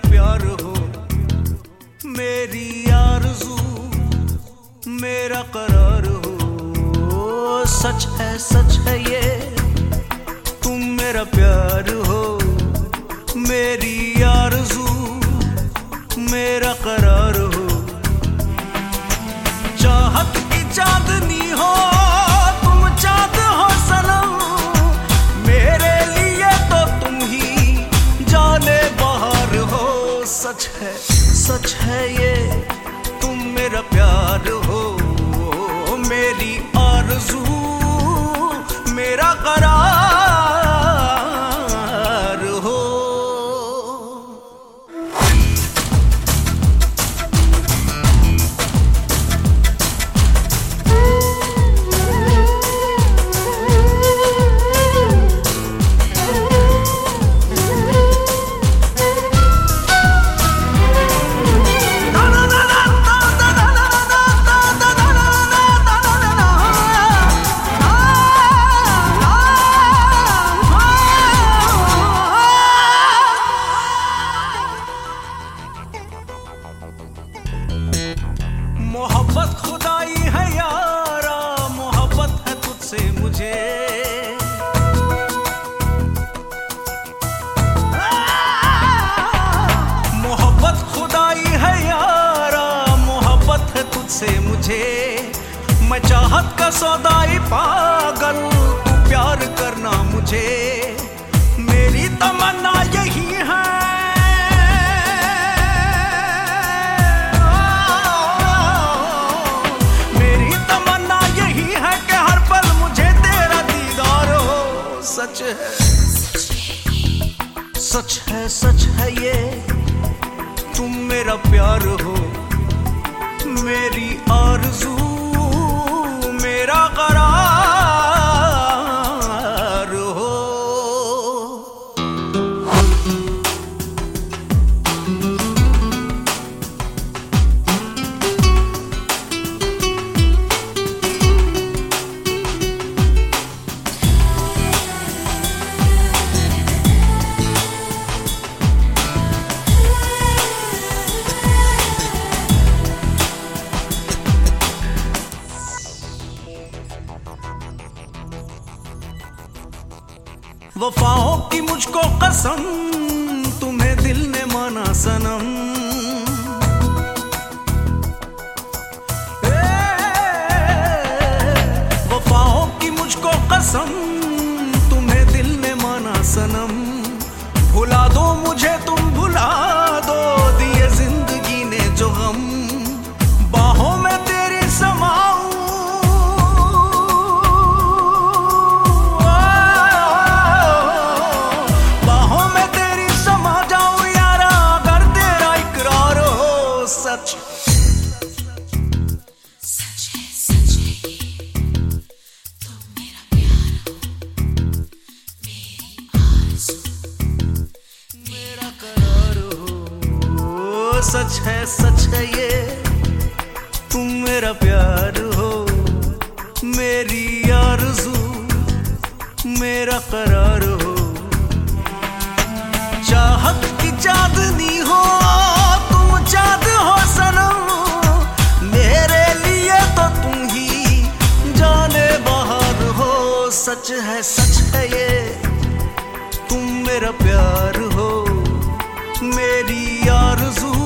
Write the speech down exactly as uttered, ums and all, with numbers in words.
प्यार हो, मेरी आरज़ू मेरा करार हो। सच है सच है ये तुम मेरा प्यार हो, मेरी आरज़ू मेरा करार हो। चाहत की चांदनी हो तुम चाँद हो सनम, मेरे लिए तो तुम ही जाने बहार हो। सच है सच है ये तुम मेरा प्यार हो, मेरी आरज़ू मेरा करार हो। मोहब्बत खुदाई है यारा, मोहब्बत है तुझसे मुझे। मोहब्बत खुदाई है यारा, मोहब्बत है तुझसे मुझे। मैं चाहत का सौदाई पागल, तू प्यार करना मुझे। मेरी तमन्ना यही है, सच है सच है सच है ये तुम मेरा प्यार हो, मेरी आरज़ू मेरा करार हो। वफाओं की मुझको कसम, तुम्हें दिल ने माना सनम। वफाओं की मुझको कसम, तुम्हें दिल ने माना सनम। भुला दो मुझे तुम भुला दो, दिए जिंदगी ने जो गम। बाहों में तेरी समाऊं, सच सच है सच है ये तुम मेरा प्यार हो, मेरी आरज़ू मेरा करार हो। सच है सच है ये तुम मेरा प्यार हो, मेरी आरज़ू मेरा करार हो। चाहत की चांदनी हो तुम चाँद हो सनम, मेरे लिए तो तुम ही जाने बहार हो। सच है सच है ये तुम मेरा प्यार हो, मेरी आरज़ू